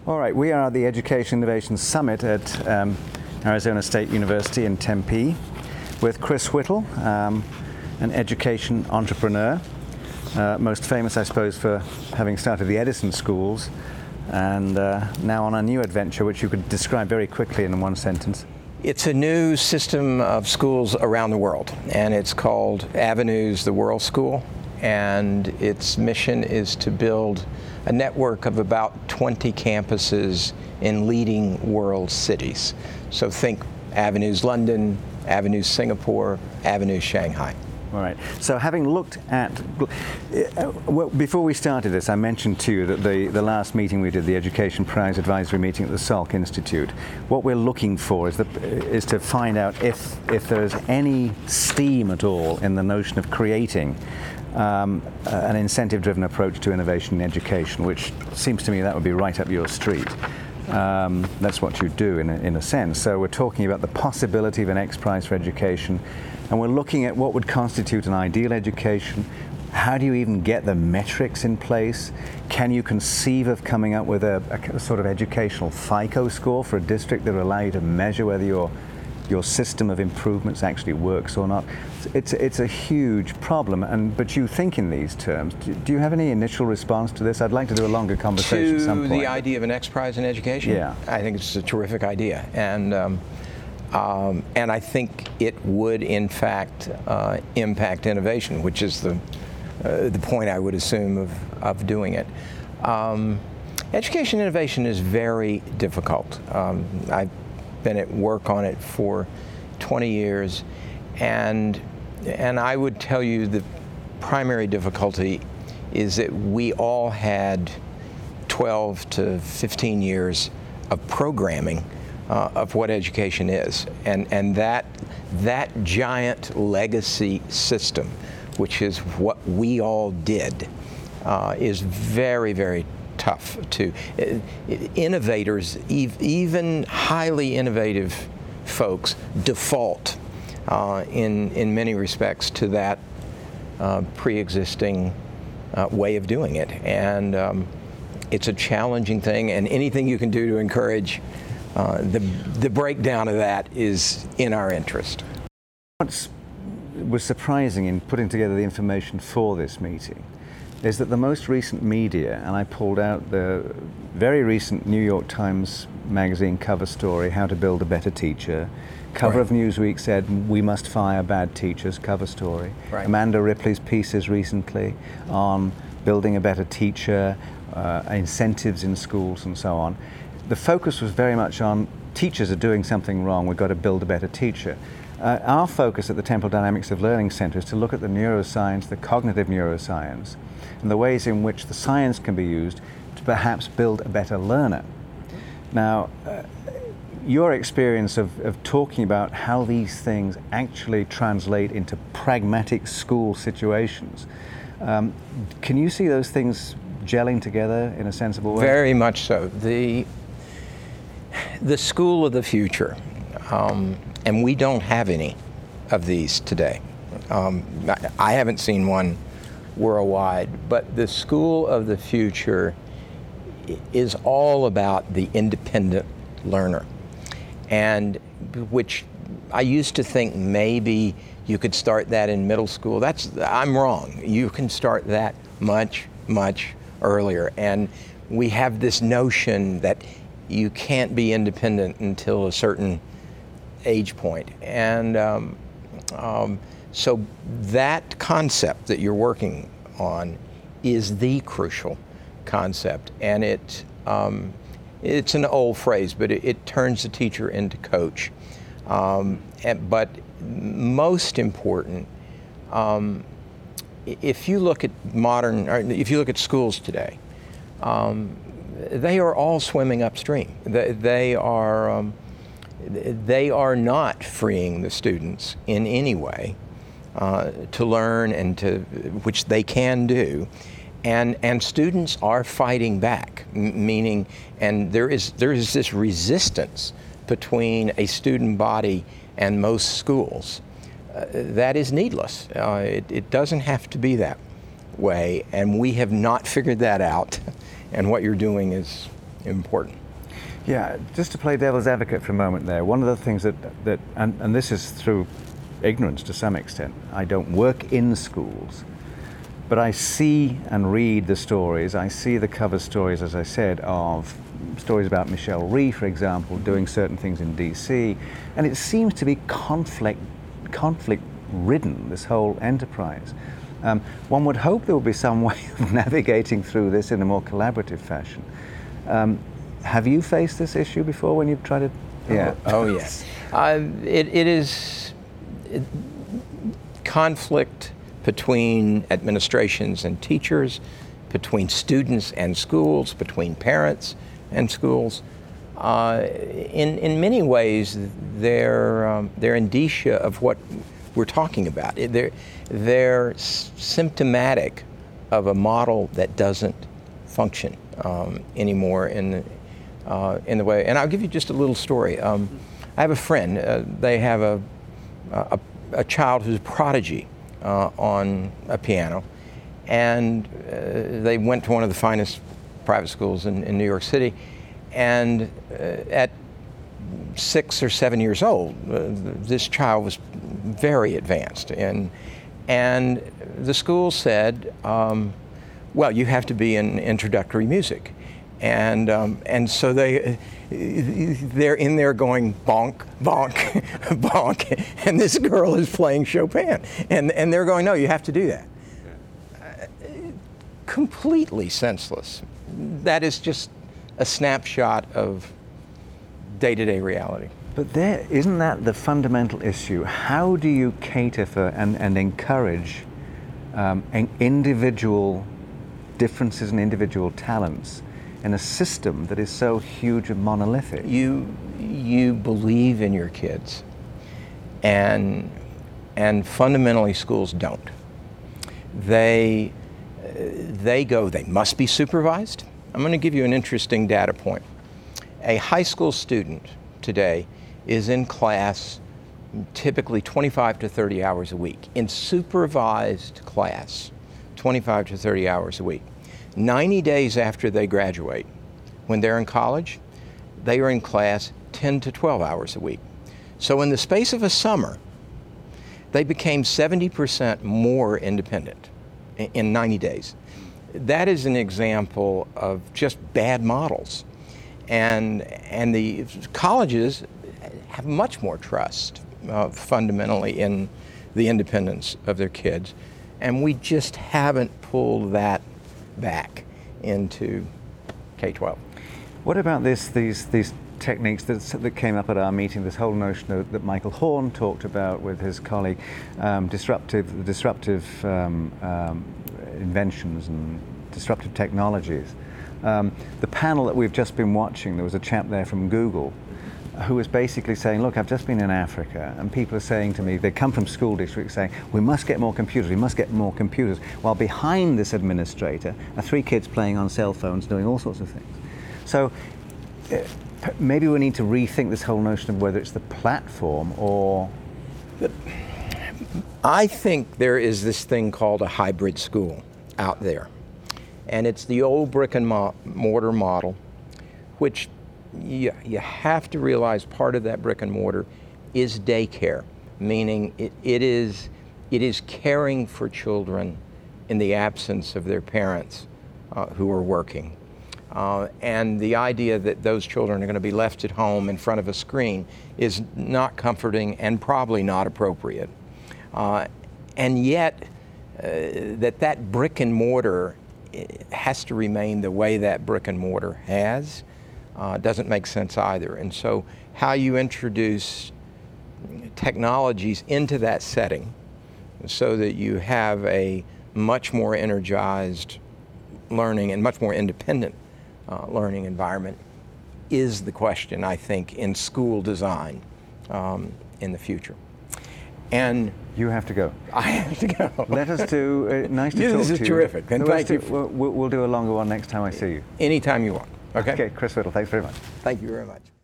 All right, we are at the Education Innovation Summit at Arizona State University in Tempe with Chris Whittle, an education entrepreneur, most famous, I suppose, for having started the Edison Schools, and now on a new adventure, which you could describe very quickly in one sentence. It's a new system of schools around the world, and it's called Avenues, the World School, and its mission is to build a network of about 20 campuses in leading world cities. So think Avenues London, Avenues Singapore, Avenues Shanghai. All right. So having looked at, well, before we started this, I mentioned to you that the last meeting we did, the Education Prize Advisory meeting at the Salk Institute, what we're looking for is to find out if there's any steam at all in the notion of creating an incentive-driven approach to innovation in education, which seems to me that would be right up your street. That's what you do in a sense. So we're talking about the possibility of an X Prize for education, and we're looking at what would constitute an ideal education. How do you even get the metrics in place? Can you conceive of coming up with a sort of educational FICO score for a district that will allow you to measure whether your system of improvements actually works or not? It's a huge problem, but you think in these terms. Do you have any initial response to this? I'd like to do a longer conversation at some point. To the idea of an X Prize in education? Yeah. I think it's a terrific idea, and I think it would in fact impact innovation, which is the point I would assume of doing it. Education innovation is very difficult. I've been at work on it for 20 years, and I would tell you the primary difficulty is that we all had 12 to 15 years of programming of what education is, and that giant legacy system, which is what we all did, is very, very tough to innovators, even highly innovative folks, default in many respects to that pre-existing way of doing it, and it's a challenging thing, and anything you can do to encourage the breakdown of that is in our interest. What was surprising in putting together the information for this meeting is that the most recent media, and I pulled out the very recent New York Times magazine cover story, How to Build a Better Teacher. Cover of Newsweek said, We Must Fire Bad Teachers, cover story. Right. Amanda Ripley's pieces recently on building a better teacher, incentives in schools and so on. The focus was very much on teachers are doing something wrong, we've got to build a better teacher. Our focus at the Temple Dynamics of Learning Center is to look at the neuroscience, the cognitive neuroscience, and the ways in which the science can be used to perhaps build a better learner. Now, your experience of talking about how these things actually translate into pragmatic school situations, can you see those things gelling together in a sensible way? Very much so. The school of the future, and we don't have any of these today. I haven't seen one worldwide, but the school of the future is all about the independent learner, and which I used to think maybe you could start that in middle school. I'm wrong. You can start that much, much earlier, and we have this notion that you can't be independent until a certain age point, and so that concept that you're working on is the crucial concept, and it's an old phrase, but it turns the teacher into coach. But most important, if you look at schools today, they are all swimming upstream. They are not freeing the students in any way to learn, and which they can do, and students are fighting back, meaning, and there is this resistance between a student body and most schools that is needless. It doesn't have to be that way, and we have not figured that out. And what you're doing is important. Yeah, just to play devil's advocate for a moment there, one of the things and this is through ignorance to some extent, I don't work in schools, but I see and read the stories, I see the cover stories, as I said, of stories about Michelle Rhee, for example, doing certain things in DC, and it seems to be conflict-ridden, this whole enterprise. One would hope there would be some way of navigating through this in a more collaborative fashion. Have you faced this issue before when you've tried to? Yeah. Oh yes. It is conflict between administrations and teachers, between students and schools, between parents and schools. In many ways, they're indicia of what we're talking about. They're symptomatic of a model that doesn't function anymore in the way. And I'll give you just a little story. I have a friend. They have a child who's a prodigy on a piano, and they went to one of the finest private schools in New York City. And at 6 or 7 years old, this child was very advanced, and the school said, well, you have to be in introductory music. And so they're in there going bonk, bonk, bonk, and this girl is playing Chopin, and they're going, no, you have to do that. Completely senseless. That is just a snapshot of day-to-day reality. But isn't that the fundamental issue? How do you cater for and encourage individual differences and individual talents in a system that is so huge and monolithic? You believe in your kids, and fundamentally schools don't. They must be supervised. I'm going to give you an interesting data point. A high school student today is in class typically 25 to 30 hours a week. In supervised class, 25 to 30 hours a week. 90 days after they graduate, when they're in college, they are in class 10 to 12 hours a week. So in the space of a summer, they became 70% more independent in 90 days. That is an example of just bad models. And the colleges have much more trust fundamentally in the independence of their kids. And we just haven't pulled that back into K-12. What about these techniques that came up at our meeting, this whole notion that Michael Horn talked about with his colleague, disruptive inventions and disruptive technologies. The panel that we've just been watching, there was a chap there from Google who was basically saying, look, I've just been in Africa, and people are saying to me, they come from school districts saying, we must get more computers, we must get more computers, while behind this administrator are 3 kids playing on cell phones doing all sorts of things. So maybe we need to rethink this whole notion of whether it's the platform or... I think there is this thing called a hybrid school out there. And it's the old brick and mortar model, which you have to realize part of that brick and mortar is daycare, meaning it is caring for children in the absence of their parents who are working. And the idea that those children are going to be left at home in front of a screen is not comforting and probably not appropriate. And yet, that brick and mortar has to remain the way that brick and mortar has, doesn't make sense either. And so how you introduce technologies into that setting so that you have a much more energized learning and much more independent learning environment is the question, I think, in school design in the future. And you have to go. I have to go. Let us do. Nice to talk to you. This is terrific. And thank you. We'll do a longer one next time I see you. Anytime you want. Okay. Okay, Chris Whittle, thanks very much. Thank you very much.